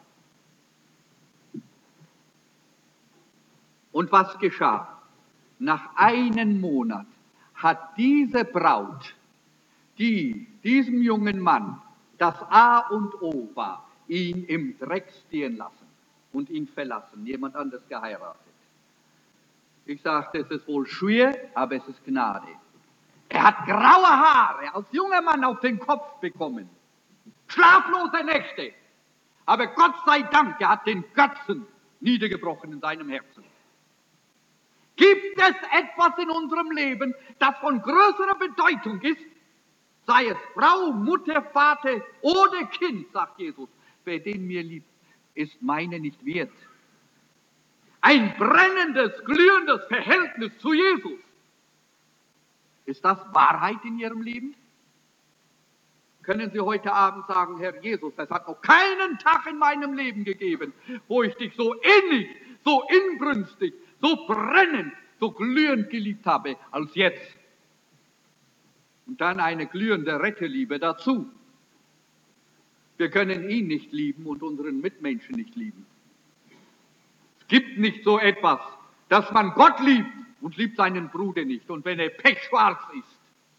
Und was geschah? Nach einem Monat hat diese Braut, die diesem jungen Mann das A und O war, ihn im Dreck stehen lassen und ihn verlassen, jemand anderes geheiratet. Ich sagte, es ist wohl schwer, aber es ist Gnade. Er hat graue Haare als junger Mann auf den Kopf bekommen, schlaflose Nächte, aber Gott sei Dank, er hat den Götzen niedergebrochen in seinem Herzen. Gibt es etwas in unserem Leben, das von größerer Bedeutung ist? Sei es Frau, Mutter, Vater oder Kind, sagt Jesus. Wer den mir liebt, ist meine nicht wert. Ein brennendes, glühendes Verhältnis zu Jesus. Ist das Wahrheit in Ihrem Leben? Können Sie heute Abend sagen, Herr Jesus, es hat noch keinen Tag in meinem Leben gegeben, wo ich dich so innig, so inbrünstig, so brennend, so glühend geliebt habe, als jetzt. Und dann eine glühende Retterliebe dazu. Wir können ihn nicht lieben und unseren Mitmenschen nicht lieben. Es gibt nicht so etwas, dass man Gott liebt und liebt seinen Bruder nicht. Und wenn er pechschwarz ist,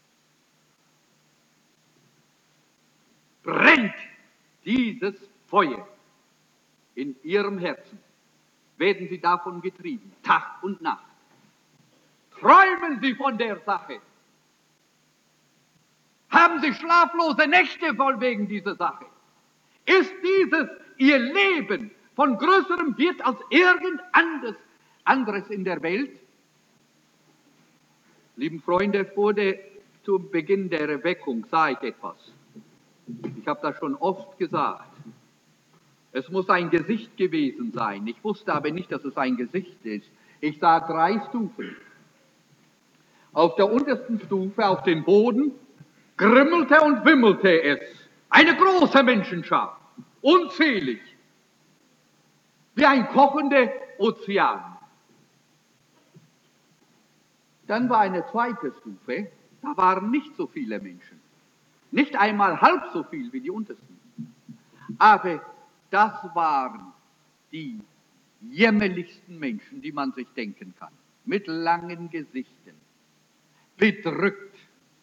brennt dieses Feuer in ihrem Herzen. Werden sie davon getrieben, Tag und Nacht. Träumen sie von der Sache. Haben sie schlaflose Nächte voll wegen dieser Sache. Ist dieses ihr Leben von größerem Wert als irgend anderes in der Welt? Lieben Freunde, zu Beginn der Erweckung sah ich etwas. Ich habe das schon oft gesagt. Es muss ein Gesicht gewesen sein. Ich wusste aber nicht, dass es ein Gesicht ist. Ich sah 3 Stufen. Auf der untersten Stufe, auf dem Boden, grimmelte und wimmelte es. Eine große Menschenschar, unzählig, wie ein kochender Ozean. Dann war eine zweite Stufe, da waren nicht so viele Menschen. Nicht einmal halb so viel wie die untersten. Aber das waren die jämmerlichsten Menschen, die man sich denken kann. Mit langen Gesichtern, bedrückt,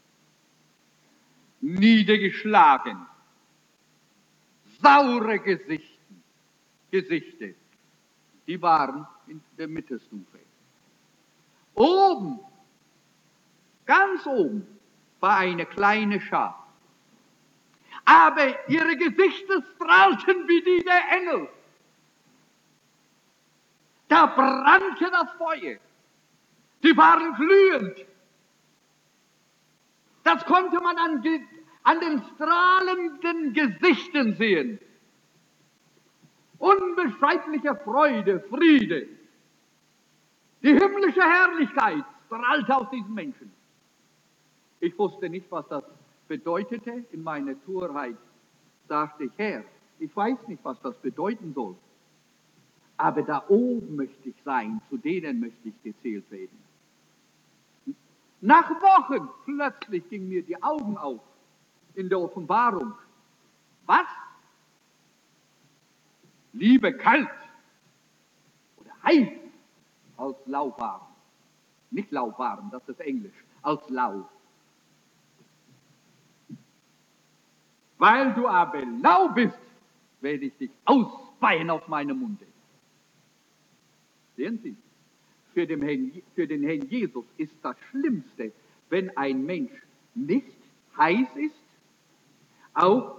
niedergeschlagen, saure Gesichter, die waren in der Mittelstufe. Oben, ganz oben, war eine kleine Schar. Aber ihre Gesichter strahlten wie die der Engel. Da brannte das Feuer. Die waren glühend. Das konnte man an den strahlenden Gesichtern sehen. Unbeschreibliche Freude, Friede. Die himmlische Herrlichkeit strahlte aus diesen Menschen. Ich wusste nicht, was das bedeutete. In meiner Torheit sagte ich, Herr, ich weiß nicht, was das bedeuten soll. Aber da oben möchte ich sein, zu denen möchte ich gezählt werden. Nach Wochen plötzlich gingen mir die Augen auf in der Offenbarung. Was? Liebe kalt oder heiß als lauwarm. Nicht lauwarm, das ist Englisch, als lau. Weil du aber lau bist, werde ich dich ausspeien aus meinem Munde. Sehen Sie, für den Herrn Jesus ist das Schlimmste, wenn ein Mensch nicht heiß ist, auch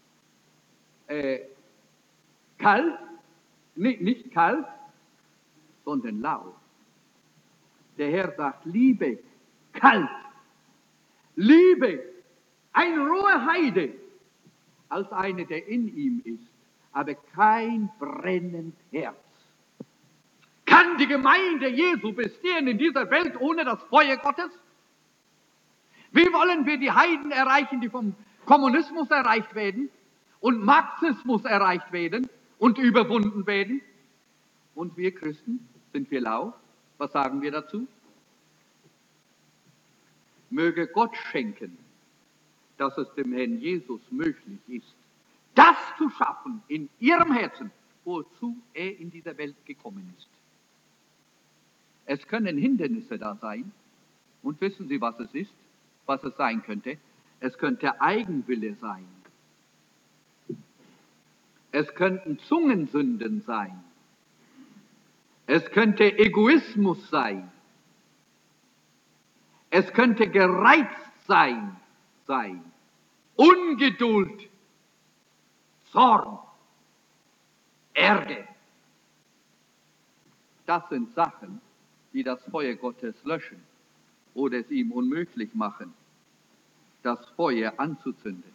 kalt, nicht kalt, sondern lau. Der Herr sagt, Liebe, kalt, Liebe, ein rohe Heide, als eine, der in ihm ist, aber kein brennend Herz. Kann die Gemeinde Jesu bestehen in dieser Welt ohne das Feuer Gottes? Wie wollen wir die Heiden erreichen, die vom Kommunismus erreicht werden und Marxismus erreicht werden und überwunden werden? Und wir Christen, sind wir lau? Was sagen wir dazu? Möge Gott schenken, dass es dem Herrn Jesus möglich ist, das zu schaffen in ihrem Herzen, wozu er in dieser Welt gekommen ist. Es können Hindernisse da sein. Und wissen Sie, was es ist? Was es sein könnte? Es könnte Eigenwille sein. Es könnten Zungensünden sein. Es könnte Egoismus sein. Es könnte gereizt sein. Ungeduld, Zorn, Ärger. Das sind Sachen, die das Feuer Gottes löschen oder es ihm unmöglich machen, das Feuer anzuzünden.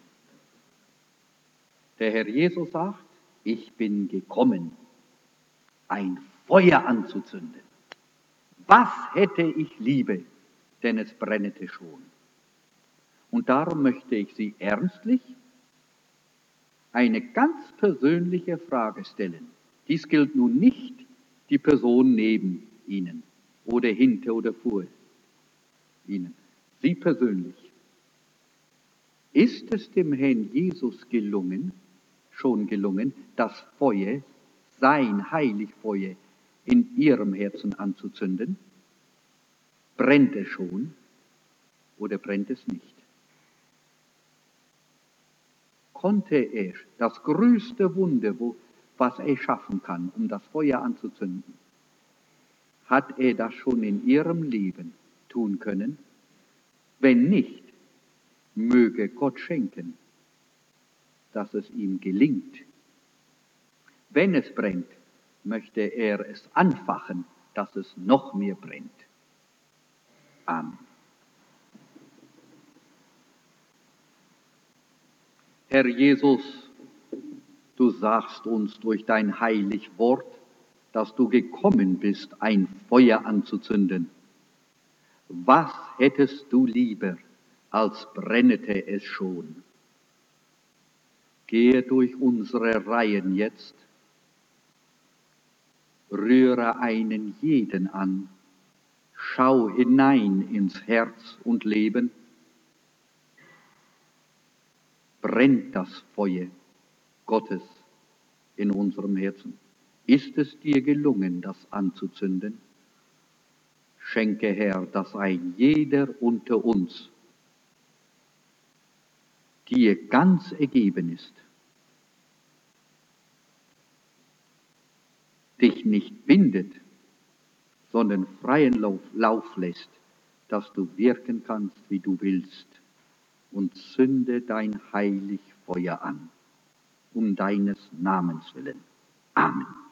Der Herr Jesus sagt, ich bin gekommen, ein Feuer anzuzünden. Was hätte ich lieber, denn es brennete schon. Und darum möchte ich Sie ernstlich eine ganz persönliche Frage stellen. Dies gilt nun nicht die Person neben Ihnen oder hinter oder vor Ihnen. Sie persönlich. Ist es dem Herrn Jesus schon gelungen, das Feuer, sein Heiligfeuer, in Ihrem Herzen anzuzünden? Brennt es schon oder brennt es nicht? Konnte er das größte Wunder, was er schaffen kann, um das Feuer anzuzünden, hat er das schon in Ihrem Leben tun können? Wenn nicht, möge Gott schenken, dass es ihm gelingt. Wenn es brennt, möchte er es anfachen, dass es noch mehr brennt. Amen. Herr Jesus, du sagst uns durch dein heilig Wort, dass du gekommen bist, ein Feuer anzuzünden. Was hättest du lieber, als brennete es schon? Gehe durch unsere Reihen jetzt rühre einen jeden an, schau hinein ins Herz und Leben, brennt das Feuer Gottes in unserem Herzen. Ist es dir gelungen, das anzuzünden? Schenke, Herr, dass ein jeder unter uns dir ganz ergeben ist, dich nicht bindet, sondern freien Lauf lässt, dass du wirken kannst, wie du willst, und zünde dein heilig Feuer an, um deines Namens willen. Amen.